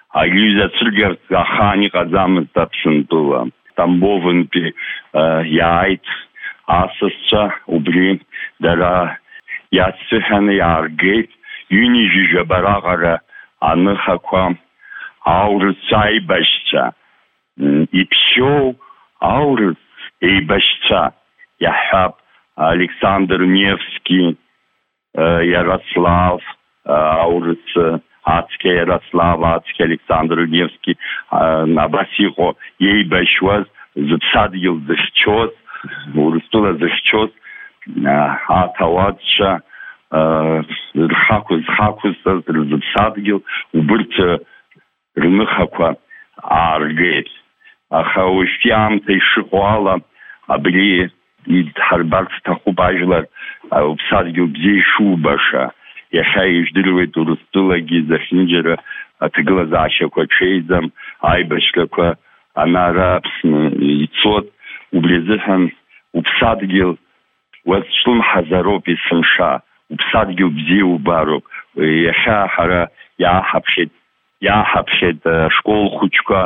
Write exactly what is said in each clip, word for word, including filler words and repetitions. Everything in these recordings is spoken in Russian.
Аҩыза цәыргарц ахаан иҟаӡамызт Аԥсынтәыла. Тамбовынтәи иааит асасцәа, убри дара иацрыҳәаны иааргеит. Ҩынҩажәижәаба раҟара аныхақәа, аурысцәа, аибашьцәа, иԥшьоу аурыс еибашьцәа иаҳҳәап Александр Невски, Иарослав, аурыс ацқьа Иарослав, ацқьа Александр Невски, абас иҟоу иеибашьуаз, зыԥсадгьыл зыхьчоз, Урыстәыла зыхьчоз аҭауадцәа рхақәыз зхақәызҵаз рзыԥсадгьыл убырҭ рныхақәа ааргеит. Аха уажәтәи аамҭа ишыҟоу ала абри идҳарбарц сҭахуп ажәлар уԥсадгьыл бзиа ишубаша. Иахьа ижәдыруеит Урыстәылагьы зехьынџьара аҭагылазаашьақәа ҽеиӡам, аибашьрақәа анара Аԥсны ицот. Убри азыҳәан уԥсадгьыл уазҿлымҳазароуп есымша, уԥсадгьыл бзиа убароуп. Иахьа ҳара иааҳаԥхьеит иааҳаԥхьеит ашкол хәыҷқәа,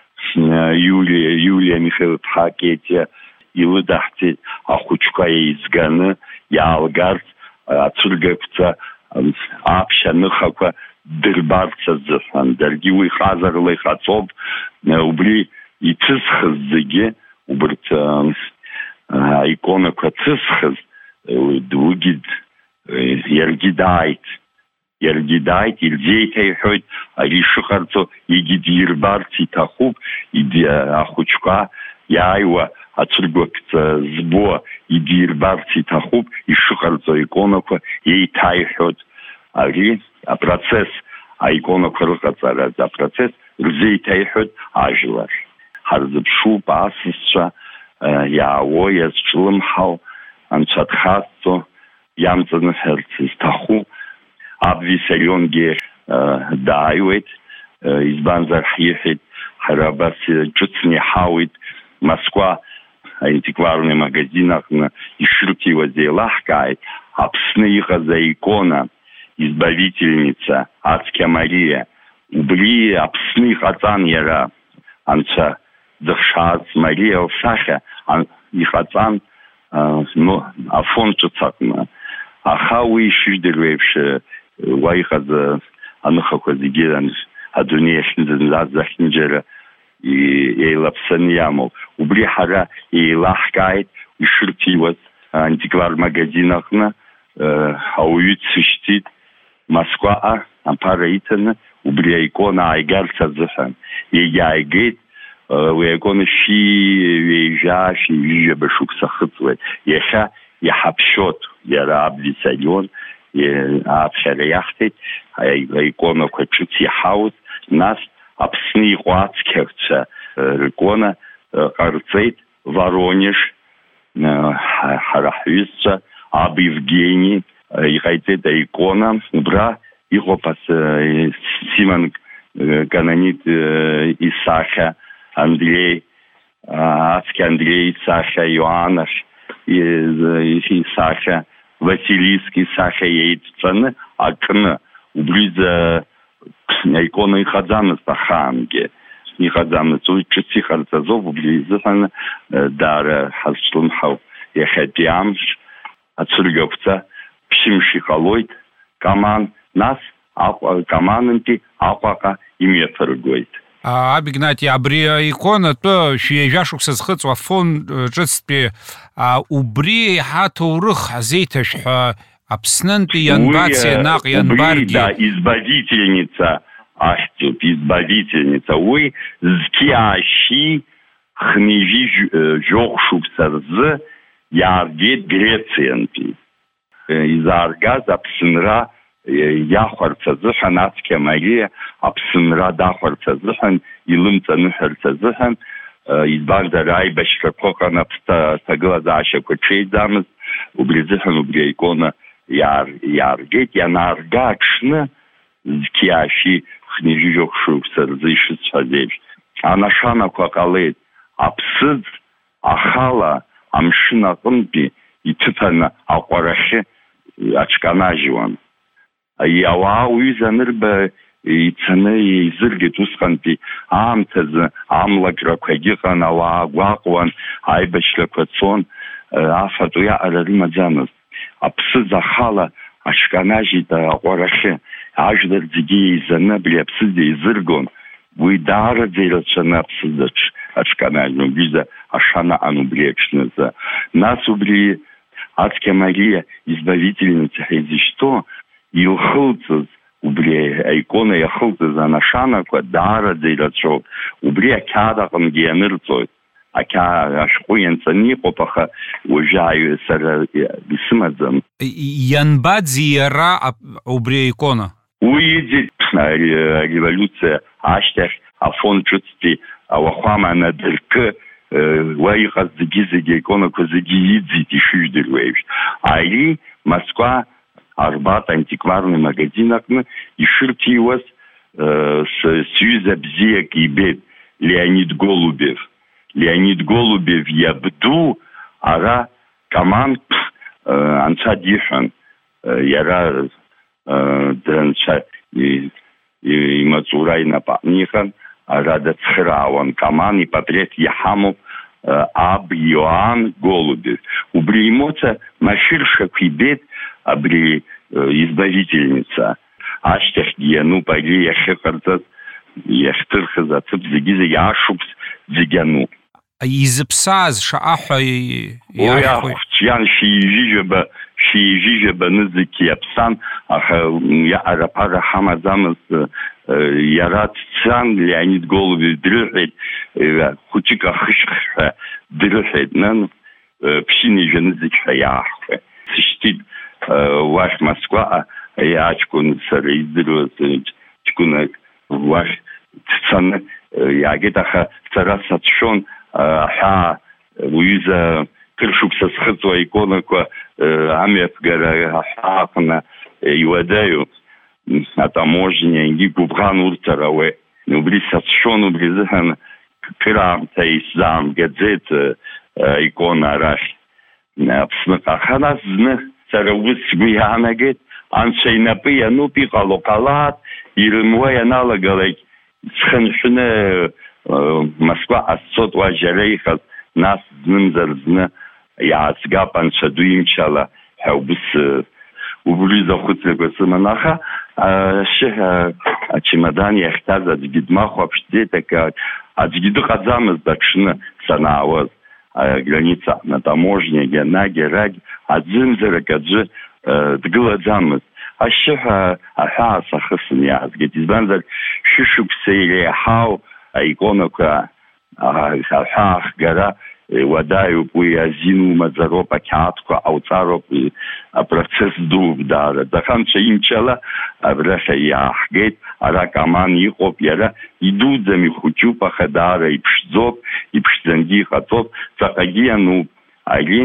Иулиа Иулиа Михаил-ԥҳа Кетиа илыдаҳҵеит ахәыҷқәа еизганы иаалгарц, ацәыргақәҵа аԥшь аныхақәа дырбарц азыҳәан. Даргьы уи ҟазарыла иҟаҵоуп. Убри иҭызхыз зегьы, убырҭ аиконақәа ҭызхыз уигьы иаргьы дааит. Иаргьы дааит, ирзеиҭаиҳәоит ари шыҟарҵо, егьи дирбарц иҭахуп, ахәыҷқәа иааиуа ацәыргақәҵа збо идирбарц иҭахуп, ишыҟарҵо аиконақәа еиҭаиҳәоит. Ари апроцесс, аиконақәа рыҟаҵараз апроцесс рзеиҭаиҳәоит ажәлар. Ҳарзыԥшуп асасцәа иаауо, иазҿлымҳау, анцәа дхазҵо, иамҵаныҳәарц зҭаху. Аб Виссарионгьы дааиуеит, избанзар ҳиҳәеит, ҳара абас ҿыцны иҳауит Москва аантикварный магазин аҟны ишырҭиуаз еилаҳкааит, Аԥсны иҟаз аикона избавительница Ацқьа Мариа, убри Аԥсны иҟаҵан иара, анцәа зыхшаз Мариа лсахьа иҟаҵан Афон ҿыц аҟны. Аха уи ишыжәдыруа еиԥш уа иҟаз аныхақәа зегьы адунеи ахьынӡа захьынџьара еилаԥсаны иамоуп. Убри ҳара еилаҳкааит ишырҭиуаз антиквар магазин аҟны, ауаҩы дсышьҭит Москваҟа амԥара иҭаны убри аикона ааигарц азыҳәан. Егьааигеит, уи аикона шьи ҩеижәа, шьи-ҩыжәаба шықәса хыҵуеит. Иахьа иҳаԥшьот иара аб Виссарион, аԥхьара иахҭеит аиконақәа ҿыц иҳауз, нас Аԥсны иҟоу ацқьаҩцәа рикона ҟарҵеит. Воронеж, ҳара ҳҩызцәа, аб Евгени иҟаиҵеит аикона. Убра иҟоуп Симон Канонит исахьа, Андреи, ацқьа Андреи исахьа, Иоанн исахьа, Василиск исахьа еидҵаны аҟны. Убриза аикона иҟаӡамызт ахаангьы. Иҟаӡамызт, уи ҿыц иҟарҵаз азоуп. Убри изыҳәан даара ҳазҿлымҳауп. Иахьатәи амш ацәыргақәҵа ԥшьымш иҟалоит, Каман, нас Каманынтәи Аҟәаҟа имҩаԥыргоит. Аб Игнати, абри аикона тәы шәҩеижәа шықәса зхыҵуа Афон ҿыцтәи убри еиҳа ҭоурых ҳазеиҭашәҳәа Аԥснынтәи ианбаци наҟ ианбаргьы. Да, избавительница ахьӡуп, избавительница. Уи зқьиаашьи хнижьи жьоҟә шықәса рзы иааргеит Грециантәи. Изааргаз Аԥсынра иахәарц азыҳәан, Ацқьа Мариа Аԥсынра дахәарц азыҳәан, илымҵаныҳәарц азыҳәан, избанзар аибашьрақәа ыҟан, аҭагылазаашьақәа ҽеиӡамызт. Убри азыҳәан убри аикона иааргеит. Ианаарга аҽны зқьиаашьи хнижьи жьоҟә шықәса рзы ишыцәҳәаз еиԥш анашанақәа ҟалеит. Аԥсыӡ ахала амшын аҟынтәи иҭыԥаны аҟәарахьы аҽканажьуан. Ауаа уҩыза анырба ицаны еизыргеит усҟантәи аамҭазы амлакрақәа егьыҟан, ауаа гәаҟуан, аибашьрақәа цон, афатә иаҟара рымаӡамызт. Аԥсыӡ ахала аҽканажьит аҟәарахьы, ажәлар зегьы еизаны абри аԥсыӡ еизыргон. Уи даараӡа ирацәаны аԥсыӡ аҽканажьуан, убриза ашана аҟан убри аҽнызы. Нас убри Ацқьа Мариа избавительница ҳәа изышьҭоу илхылҵыз, убри аикона иахылҵыз анашанақәа даараӡа ирацәоуп. Убри ақьаад аҟынгьы ианырҵоит. Ашәҟәы ианҵаны иҟоуп, аха уажәы сара исымаӡам. Ианбаӡи иара убри аикона? Уи иӡит ареволиуциа ашьҭахь афон ҿыцтәи ауахәама анадыркы, уа иҟаз зегьы-зегьы аиконақәа зегьы иӡит ишыжәдыруа еиԥш. Ари Москва Арбат антикварный магазин аҟны ишырҭиуаз сҩыза бзиак ибеит, Леонид Голубев. Леонид Голубев иабду ара Каман анцәа диҳәан, иара дранцәа имаҵура инапаҟны иҟан, ара дацхраауан. Каман ипатреҭ иҳамоуп аб Иоанн Голубев. Убри имоҭа машәыршақә ибеит абри избавительница. Ашьҭахьгьы иануп ари иахьыҟарҵаз, иахьҭырхыз аҭыԥ зегьы-зегьы ашықәс зегьы ануп. Изыԥсааз шаҟа ҳәа иарҳәоит. Иан шьыжьыжьаба, шьыжьыжьаба нызқь иаԥсан, аха иаҟара ԥара ҳамаӡамызт. Иара дцан, Леонид Голубев дрыҳәеит, хәыҷык ахышьха дрыҳәеит, нан ԥшьыни жәанызқь ҳәа иааҳхуеит. Сышьҭит уахь Москваҟа аҷкәын сара издыруаз ҷкәынак уахь дцаны иаагеит, аха сара сацәшәон аҳәаа уҩыза кыршықәса зхыҵуа аиконақәа амҩаԥгара аҳәаа аҟны иуадаҩуп атаможниагьы гәыбӷан урҭ рауеит. Убри сацәшәон, убри азыҳәан кыраамҭа исзаамгаӡеит аикона арахь Аԥсныҟа. Аха нас зны сара ус сгәы иаанагеит, анцәа инапы иануп, иҟало ҟалаат, ирымуа ианалагалак схынҳәны Москваҟа сцот уа џьара иҟаз, нас знымзар зны иаазгап анцәа ду имчала ҳәа убыс убри захәыцрақәа сыман. Аха ашьы ачемодан иахьҭаз аӡәгьы дмахәаԥшӡеит, аӡәгьы дыҟаӡамызт аҽны санаауаз аграница аҟны атаможниагьы анагьы арагьы аӡымзарак аӡәы дгылаӡамызт. Ашьыҳәа аҳәаа сахысын иаазгеит, избанзар шәышықәса иреиҳау аиконақәа аҳәаа ахгара уадаҩуп, уи азин умаӡароуп, ақьаадқәа ҟауҵароуп, апроцесс дууп даараӡа. Аха анцәа имчала абрахь иааҳгеит, ара Каман иҟоуп, иара идуӡам, ихәыҷуп, аха даара иԥшӡоуп, иԥшӡангьы иҟаҵоуп, ҵаҟагьы иануп. Ари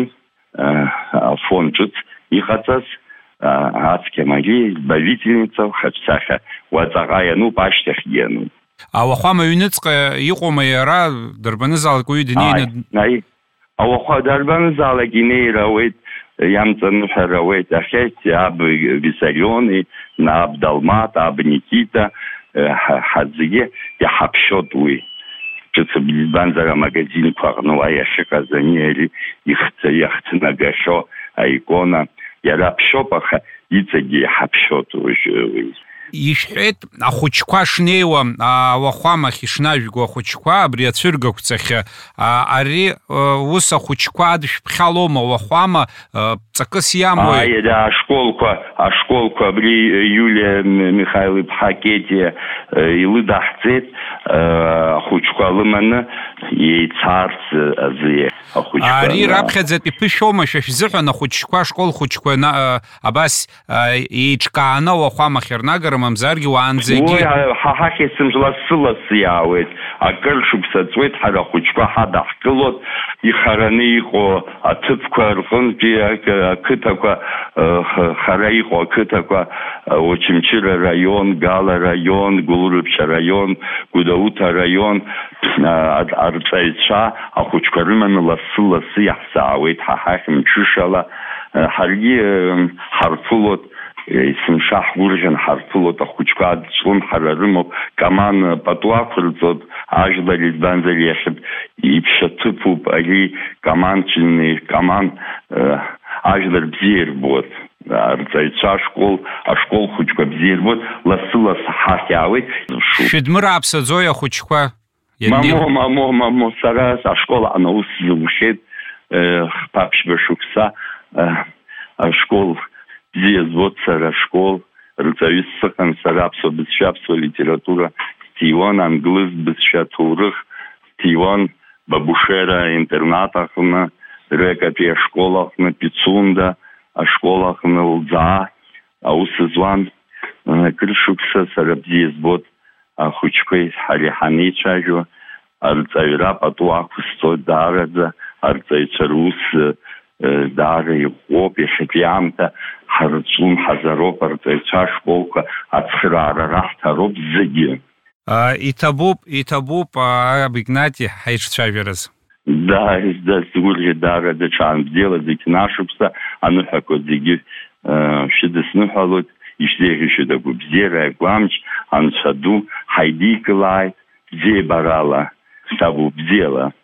афон ҿыц иҟаҵаз Ацқьа Мариа избавительница хаҿсахьа уаҵаҟа иануп, ашьҭахьгьы иануп. Ауахәама аҩныҵҟа иҟоума иара, дарбанызаалак уаҩы днеины? Ауахәа дарбанызаалак инеир ауеит, иамҵаныҳәар ауеит. Ахьеит аб Виссариони, аб Далмат, аб Никита ҳазгьы иҳаԥшьот уи. Ҿыцып избанзар амагазинқәа аҟны уа иахьыҟаз ани ари иахҭнагахьоу аикона иара ԥшьоуп, аха иҵегьы иҳаԥшьот уи. Ишәҳәеит, ахәыҷқәа шнеиуа ауахәамахь ишнажәго ахәыҷқәа абри ацәыргақәҵахьы, ари ус ахәыҷқәа адышәԥхьалома ауахәама ҵакыс иамои? Аида ашколқәа, ашколқәа абри Иулиа Михаил-иԥҳа Кетиа илыдаҳҵеит, ахәыҷқәа лыманы еицаарц азы ахәыҷқәа. Ари раԥхьаӡатәи ԥышәоума шәышәзыҳәан ахәыҷқәа, ашкол хәыҷқәа абас еиҿкааны ауахәамахь ирнагарым, амзаргьы уаанӡагьы? Ҳа ҳахь есымжласы-ласы иаауеит, акыр шықәса ҵуеит, ҳара ахәыҷқәа ҳадаҳкылот, ихараны иҟоу аҭыԥқәа рҟынтәи ақыҭақәа, хара иҟоу ақыҭақәа, Очамчыра раион, Гала раион, Гулрыԥшьа раион, Гәдоуҭа раион, арҵаҩцәа ахәыҷқәа рыманы ласы-ласы иаҳзаауеит ҳа ҳахь мҽышала, ҳаргьы ҳарԥылот есымша ҳгәырӷьан ҳарԥылоит ахәыҷқәа ацәлымҳара рымоуп, Каман пату ақәырҵоит, ажәлар избанзар иахьатә иԥшьаҭыԥуп, ари Каманчини, Каман ажәлар бзиа ирбоит. Арҵаҩцәа ашкол, ашкол хәыҷқәа бзиа ирбоит, лассы-лассы ҳахьаауеит. Шәыдмырааԥсаӡои ахәыҷқәа? Мамо, мамо, мамо, сара ашкол анаус сзылшеит, ԥаԥшьба шықәса ашкол бзиа збоит сара ашкол, рҵаҩыс сыҟан сара аԥсуа бызшәа, аԥсуа литература сҭиуан, англыз бызшәа, ҭоурых сҭиуан, Бабушера интернат аҟны, Рекатәи ашкол аҟны, Пицунда ашкол аҟны лӡаа аус зуан. Акыр шықәса сара бзиа збоит ахәыҷқәеи ҳареи ҳанеицәажәо, арҵаҩра пату ақәысҵоит даараӡа, арҵаҩцәа рус даара иӷәӷәоуп, иахьатәи аамҭа ҳарцәлымҳазароуп, арҵаҩцәа ашколқәа ацхыраара раҳҭароуп зегьы. Иҭабуп, иҭабуп, Аб Игнати, ҳаиҿцәажәараз. Да, да, сгәырӷьеит даара даҽаанбзиала, зегь нашықәса аныҳәақәа зегьы шәыдысныҳәалоит, ишәзеиӷьашьоит агәабзиара, агәамч, анцәа ду ҳаидикылааит бзиабарала, сабу бзиала.